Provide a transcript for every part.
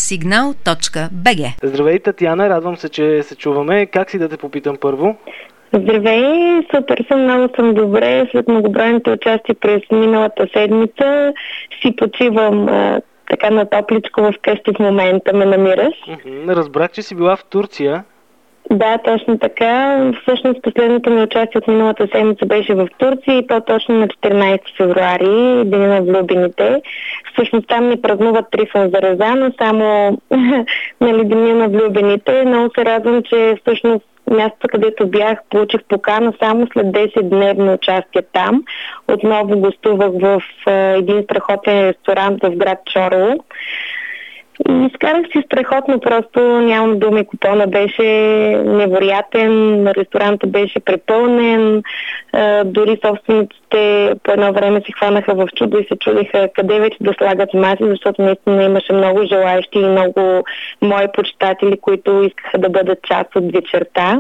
radiosignal.bg. Здравей, Татяна, радвам се, че се чуваме. Как си, да те попитам първо? Здравей, супер съм, много съм добре. След многобройните участия през миналата седмица си почивам така на топличко вкъщи в момента ме намираш. Разбрах, че си била в Турция. Да, точно така. Всъщност последното ми участие от миналата седмица беше в Турция и то точно на 14 февруари, Деня на влюбените. Всъщност там ни празнуват Трифон Зарезан, само нали, Деня на влюбените. Много се радвам, че всъщност мястото, където бях, получих покана само след 10-дневно участие там. Отново гостувах в един страхотен ресторант в град Чорло. И изкарах си страхотно, просто нямам думи. Купона беше невероятен, ресторантът беше препълнен, дори собствениците по едно време се хванаха в чудо и се чудиха къде вече да слагат маси, защото наистина имаше много желаещи и много мои почитатели, които искаха да бъдат част от вечерта.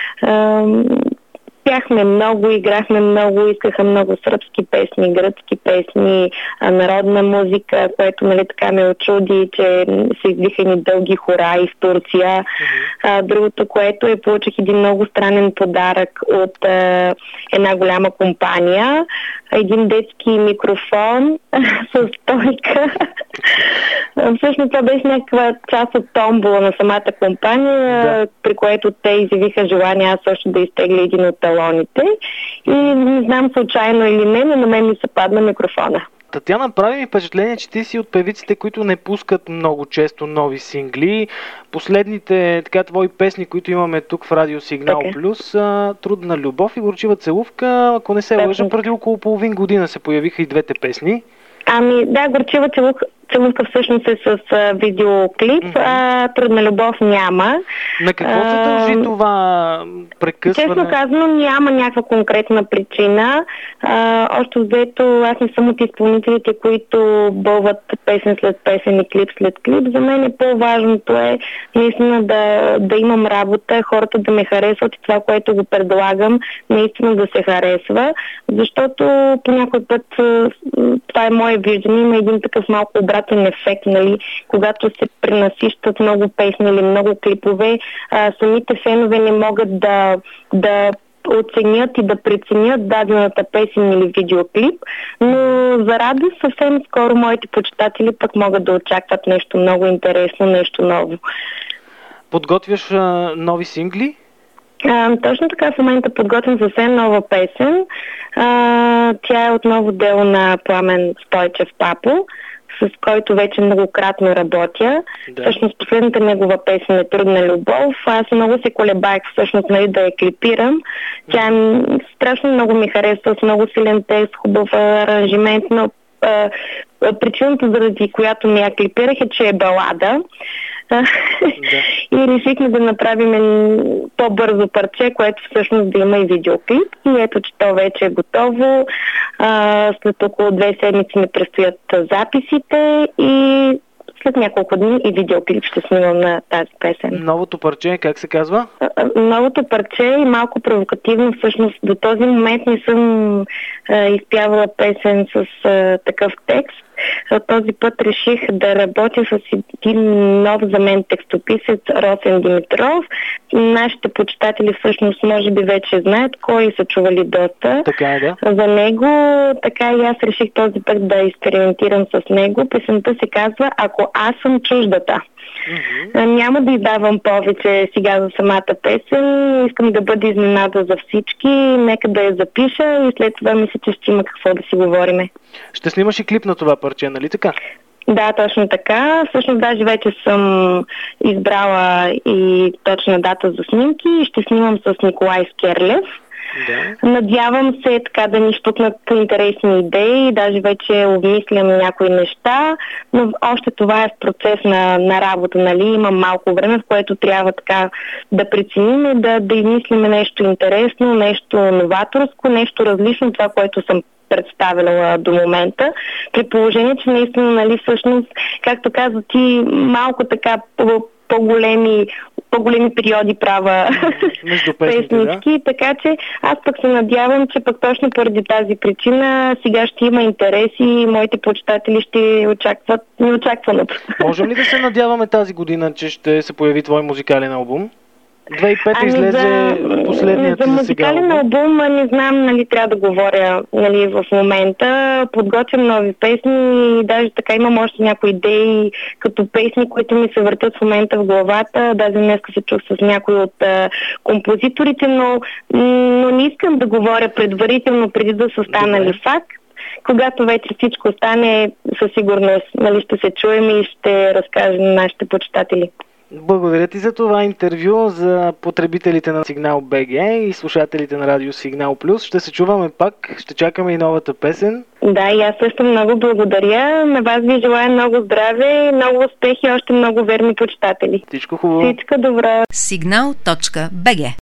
Пяхме много, играхме много, искаха много сръбски песни, гръцки песни, народна музика, което нали така ме очуди, че се издиха ни дълги хораи в Турция. Другото, което получих един много странен подарък от една голяма компания. Един детски микрофон с стойка. Всъщност това беше някаква част от томбола на самата компания, при което те изявиха желание аз също да изтегля един от талоните. И не знам случайно или не, но на мен ми се падна микрофона. Татяна, прави ми впечатление, че ти си от певиците, които не пускат много често нови сингли. Последните твои песни, които имаме тук в Радио Сигнал Плюс, Трудна любов и Горчива целувка, ако не се лъжа, преди около половин година се появиха и двете песни. Ами да, Горчива целувка всъщност е с видеоклип, а Трудна любов няма. На какво се дължи това прекъсване? Честно казано, няма някаква конкретна причина. Още взето, аз не съм от изпълнителите, които бълват песен след песен и клип след клип. За мен по-важното е наистина да имам работа, хората да ме харесват и това, което го предлагам, наистина да се харесва. Защото по някой път това е мое виждане, има един такъв малко обратен ефект, нали, когато се пренасищат много песни или много клипове, самите фенове не могат да оценят и да преценят дадената песен или видеоклип, но за радост съвсем скоро моите почитатели пък могат да очакват нещо много интересно, нещо ново. Подготвяш нови сингли? Точно така, в момента подготвям съвсем нова песен. Тя е отново дело на Пламен Стойчев Папо, с който вече многократно работя. Да. Всъщност последната негова песен е Трудна любов. Аз много се колебаех всъщност нали, да я клипирам. Тя страшно много ми харесва, с много силен текст, хубав аранжимент, но причината, заради която не я клипирах е, че е балада. И решихме да направим по-бързо парче, което всъщност да има и видеоклип. И ето, че то вече е готово. След около 2 седмици ми предстоят записите и след няколко дни и видеоклип ще снимам на тази песен. Новото парче, как се казва? Новото парче е малко провокативно. Всъщност до този момент не съм изпявала песен с такъв текст. Този път реших да работя с един нов за мен текстописец Росен Димитров. Нашите почитатели всъщност може би вече знаят кой са чували доста за него. Така и аз реших този път да експериментирам с него. Песента се казва "Ако аз съм чуждата". Няма да издавам повече сега за самата песен. Искам да бъде изненада за всички. Нека да я запиша и след това мисля, че ще има какво да си говориме. Ще снимаш и клип на това парче, нали така? Да, точно така. Всъщност даже вече съм избрала и точна дата за снимки. Ще снимам с Николай Скерлев. Да. Надявам се така да ни щукнат интересни идеи, даже вече обмислям някои неща, но още това е в процес на работа, нали? Имам малко време, в което трябва така да преценим и да измислим нещо интересно, нещо новаторско, нещо различно, това, което съм представила до момента, при положение, че наистина, нали, всъщност, както каза ти, малко така по-големи периоди правя песнички, така че аз пък се надявам, че пък точно поради тази причина сега ще има интерес и моите почитатели ще очакват неочаквано. Можем ли да се надяваме тази година, че ще се появи твой музикален албум? 2005 излезе последният за музикален албум не знам, трябва да говоря в момента. Подготвям нови песни и даже така имам още някои идеи като песни, които ми се въртят в момента в главата. Даже днеска се чух с някои от композиторите, но не искам да говоря предварително преди да са станали факт. Когато вече всичко стане, със сигурност ще се чуем и ще разкажем на нашите почитатели. Благодаря ти за това интервю, за потребителите на Сигнал БГ и слушателите на Радио Сигнал Плюс. Ще се чуваме пак, ще чакаме и новата песен. Да, и аз също много благодаря. На вас ви желая много здраве, много успехи и още много верни почитатели. Всичко хубаво. Всичко добро. Signal.bg